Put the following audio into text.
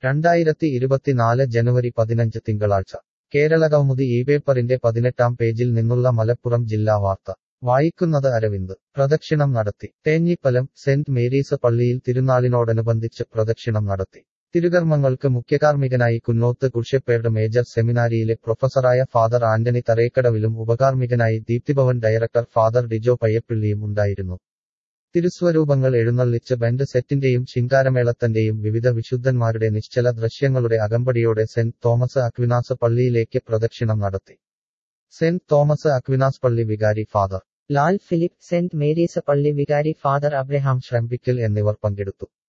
2024 ജനുവരി 15 തിങ്കളാഴ്ച കേരളകൗമുദി പേപ്പറിന്റെ 18-ാം പേജിൽ നിന്നുള്ള മലപ്പുറം ജില്ലാ വാർത്ത വായിക്കുന്നത് അരവിന്ദ് പ്രദക്ഷിണം നടത്തി തേഞ്ഞിപ്പലം സെന്റ് മേരീസ് പള്ളിയിൽ തിരുനാളിനോടനുബന്ധിച്ച് പ്രദക്ഷിണം നടത്തി തിരുകർമ്മങ്ങൾക്ക് മുഖ്യകാർമ്മികനായി കുന്നോത്ത് കുർഷപ്പേർഡ് മേജർ സെമിനാരിയിലെ പ്രൊഫസറായ ഫാദർ ആന്റണി തറേക്കടവിലും ഉപകാർമ്മികനായി ദീപ്തിഭവൻ ഡയറക്ടർ ഫാദർ ഡിജോ പയ്യപ്പിള്ളിയും ഉണ്ടായിരുന്നു തിരുസ്വരൂപങ്ങൾ എഴുന്നള്ളിച്ച് ബാൻഡ് സെറ്റിന്റെയും ശിങ്കാരമേളത്തിന്റെയും വിവിധ വിശുദ്ധന്മാരുടെ നിശ്ചല ദൃശ്യങ്ങളുടെ അകമ്പടിയോടെ സെന്റ് തോമസ് അക്വിനാസ് പള്ളിയിലേക്ക് പ്രദക്ഷിണം നടത്തി സെന്റ് തോമസ് അക്വിനാസ് പള്ളി വികാരി father Lal Philip saint Mary's പള്ളി വികാരി ഫാദർ അബ്രഹാം ശ്രംപിക്കൽ എന്നിവർ പങ്കെടുത്തു